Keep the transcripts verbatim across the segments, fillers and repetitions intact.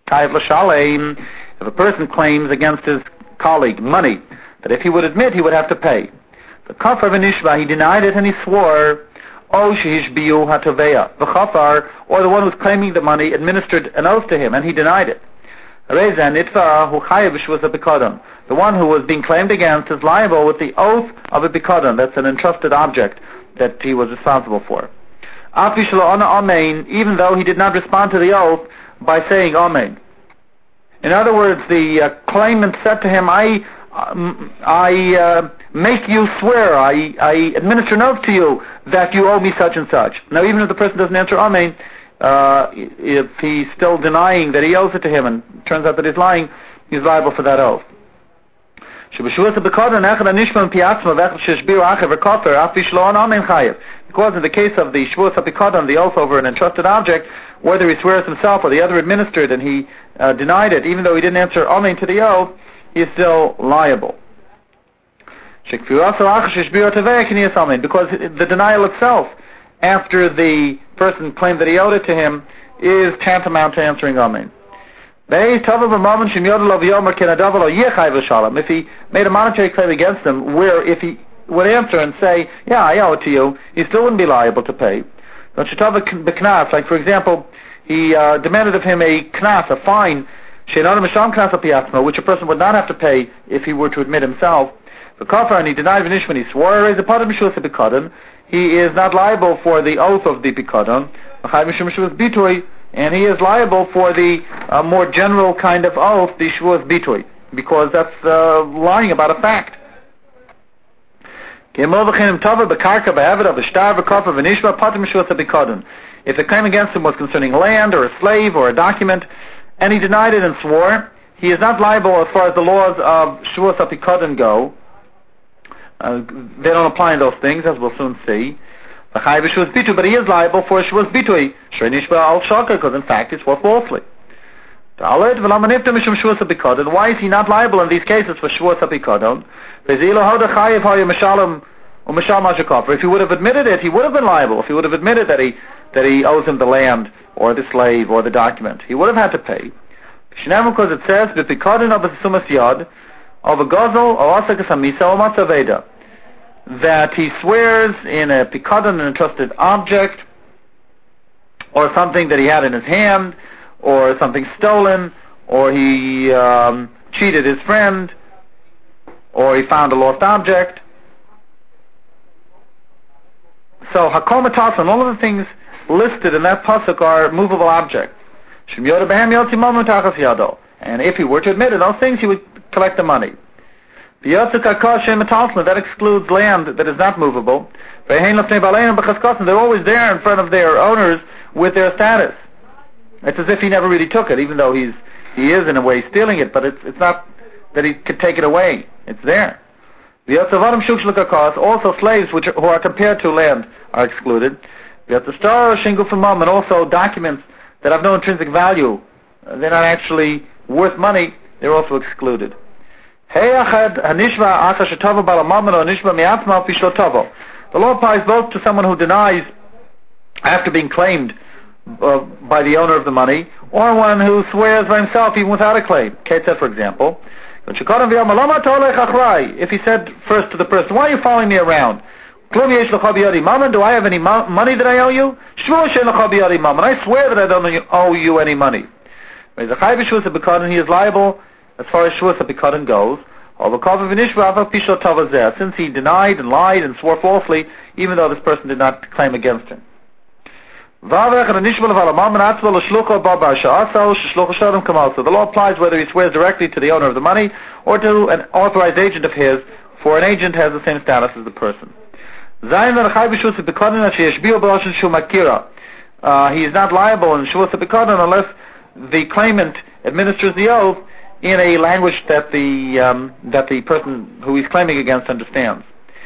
Chayev l'shalem, if a person claims against his colleague money, that if he would admit, he would have to pay. The kafar v'nishba, he denied it and he swore, O shehishbiyu hataveya, the kafar, or the one who's claiming the money, administered an oath to him and he denied it. Reza nitva hu chayev shvus hapikadon. The one who was being claimed against is liable with the oath of a pikadon. That's an entrusted object that he was responsible for. Afi shelo ana amen, even though he did not respond to the oath by saying amen. In other words, the uh, claimant said to him, I, um, I uh, make you swear, I, I administer an oath to you that you owe me such and such. Now, even if the person doesn't answer amen, uh, if he's still denying that he owes it to him, and it turns out that he's lying, he's liable for that oath. Because in the case of the shvuas hapikadon, the oath over an entrusted object, whether he swears himself or the other administered and he uh, denied it, even though he didn't answer amen to the oath, he is still liable. Because the denial itself, after the person claimed that he owed it to him, is tantamount to answering amen. If he made a monetary claim against him, where if he would answer and say, yeah, I owe it to you, he still wouldn't be liable to pay. Like, for example, he uh, demanded of him a knas, a fine, which a person would not have to pay if he were to admit himself. The kafar, and he denied v'nish when he swore, he is not liable for the oath of the pikadon, and he is liable for the uh, more general kind of oath, the shvuas bitui, because that's uh, lying about a fact. If the claim against him was concerning land or a slave or a document, and he denied it and swore, he is not liable as far as the laws of shvuas hapikadon go. Uh, they don't apply in those things, as we'll soon see. But he is liable for shvuas bitui, because in fact he swore falsely. Why is he not liable in these cases for shvuas hapikadon? If he would have admitted it, he would have been liable. If he would have admitted that he that he owes him the land or the slave or the document, he would have had to pay. Because it says of a gazel or matzaveda, that he swears in a pikadon, an entrusted object, or something that he had in his hand, or something stolen, or he um, cheated his friend, or he found a lost object. So hakol matas, and all of the things listed in that pasuk are movable objects. And if he were to admit it, those things he would collect the money. That excludes land that is not movable. They're always there in front of their owners with their status. It's as if he never really took it, even though he's he is in a way stealing it, but it's it's not that he could take it away. It's there. Also slaves which are, who are compared to land are excluded. And also documents that have no intrinsic value, they're not actually worth money, they're also excluded. The law applies both to someone who denies after being claimed uh, by the owner of the money, or one who swears by himself even without a claim. Ketzah, for example. If he said first to the person, why are you following me around? Do I have any money that I owe you? I swear that I don't owe you any money. He is liable as far as shvuas hapikadon goes. Since he denied and lied and swore falsely, even though this person did not claim against him. The law applies whether he swears directly to the owner of the money or to an authorized agent of his, for an agent has the same status as the person. Uh, he is not liable in shvuas hapikadon unless the claimant administers the oath in a language that the um, that the person who he's claiming against understands.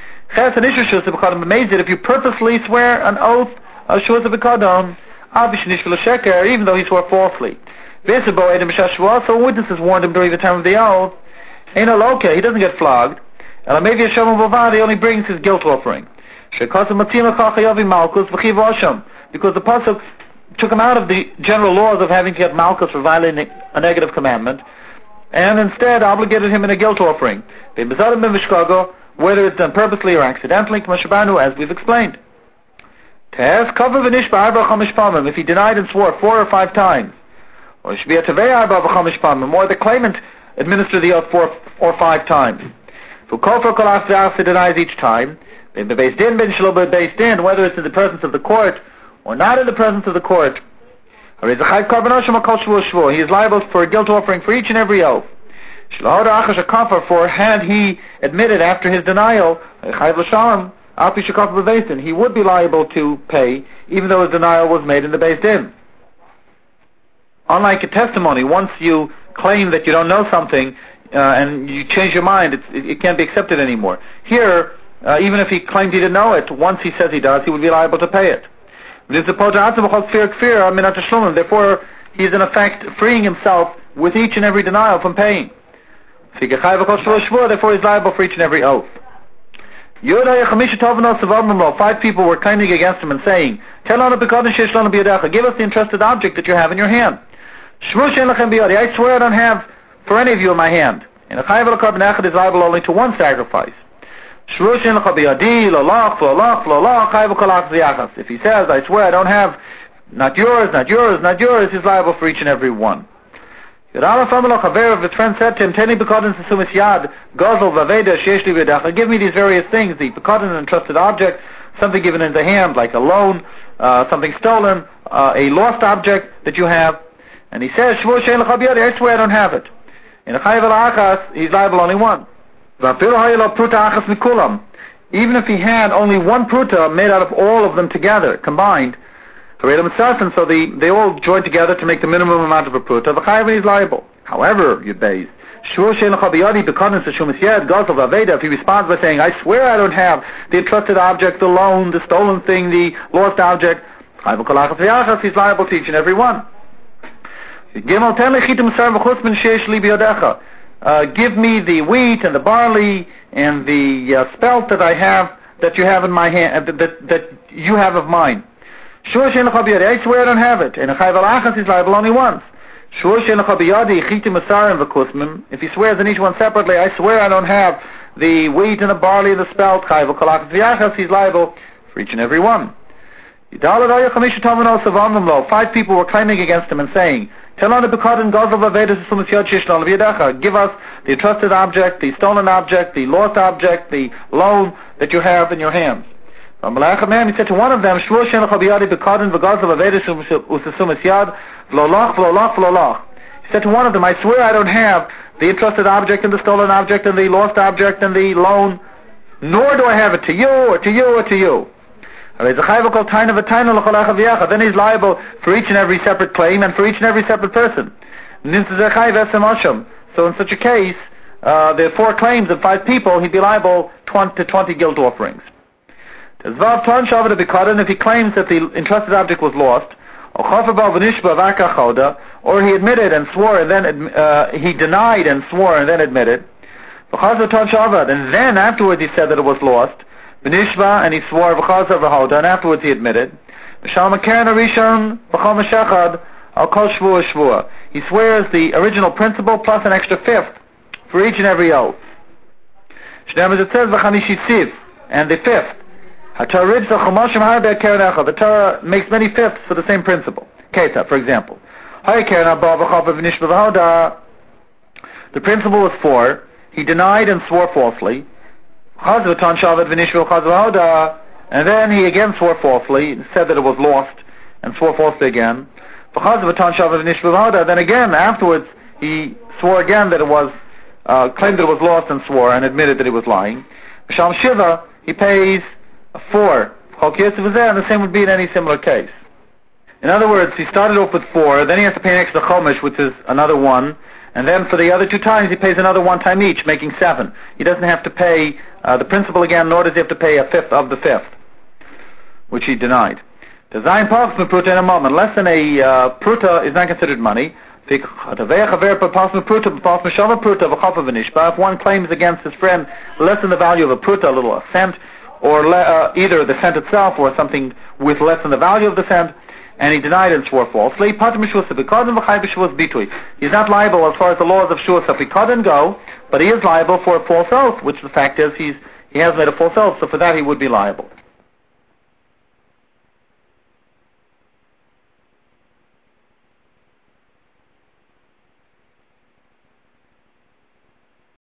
If you purposely swear an oath of shvuas hapikadon, even though he swore falsely, so witnesses warned him during the time of the oath, he doesn't get flogged, and he only brings his guilt offering. Because the pasuk took him out of the general laws of having to get malchus for violating a negative commandment, and instead obligated him in a guilt offering, whether it's done purposely or accidentally, as we've explained. If he denied and swore four or five times, or the claimant administered the oath four or five times. He denies each time, whether it's in the presence of the court or not in the presence of the court. He is liable for a guilt offering for each and every oath. For had he admitted after his denial, he would be liable to pay, even though his denial was made in the Beis Din. Unlike a testimony, once you claim that you don't know something uh, and you change your mind, it's, it, it can't be accepted anymore. Here, uh, even if he claimed he didn't know it, once he says he does, he would be liable to pay it. Therefore, he is in effect freeing himself with each and every denial from paying. Therefore, he is liable for each and every oath. Five people were claiming against him and saying, give us the entrusted object that you have in your hand. I swear I don't have for any of you in my hand. And a chayav al-karban is liable only to one sacrifice. If he says, I swear I don't have, not yours, not yours, not yours, he's liable for each and every one. If a friend said to him, give me these various things, the pekadon, an entrusted object, something given in the hand, like a loan, uh, something stolen, uh, a lost object that you have. And he says, I swear I don't have it. In a chayav al-achas, he's liable only one. Even if he had only one pruta made out of all of them together, combined, so they, they all join together to make the minimum amount of a pruta, the chayav is liable. However, Yudbeis, if he responds by saying, I swear I don't have the entrusted object, the loan, the stolen thing, the lost object, he's liable to each and every one. Uh, give me the wheat and the barley and the uh, spelt that I have, that you have in my hand, uh, that, that you have of mine. I swear I don't have it. And a chayav al-achas is liable only once. If he swears in each one separately, I swear I don't have the wheat and the barley and the spelt, he's liable for each and every one. Five people were claiming against him and saying, give us the entrusted object, the stolen object, the lost object, the loan that you have in your hands. He said to one of them, he said to one of them, I swear I don't have the entrusted object and the stolen object and the lost object and the loan, nor do I have it to you or to you or to you. Then he's liable for each and every separate claim and for each and every separate person. So in such a case, uh, there are four claims of five people, he'd be liable to twenty guilt offerings. If he claims that the entrusted object was lost, or he admitted and swore and then uh, he denied and swore and then admitted, and then afterwards he said that it was lost, and he swore, and afterwards he admitted, he swears the original principle plus an extra fifth for each and every oath. It says, and the fifth. The Torah makes many fifths for the same principle. Keta, for example. The principle was four. He denied and swore falsely. And then he again swore falsely and said that it was lost and swore falsely again. Then again, afterwards, he swore again that it was, uh, claimed that it was lost and swore and admitted that he was lying. Shiva, he pays four. And the same would be in any similar case. In other words, he started off with four, then he has to pay an extra chomish, which is another one, and then for the other two times he pays another one time each, making seven. He doesn't have to pay uh, the principal again, nor does he have to pay a fifth of the fifth, which he denied. The zayin pachs mit pruta in a moment. Less than a uh, pruta is not considered money. If one claims against his friend less than the value of a pruta, a little a cent, or le- uh, either the cent itself or something with less than the value of the cent, and he denied and swore falsely, he's not liable as far as the laws of Shua Sapikadin go, but he is liable for a false oath, which the fact is he's, he has made a false oath, so for that he would be liable.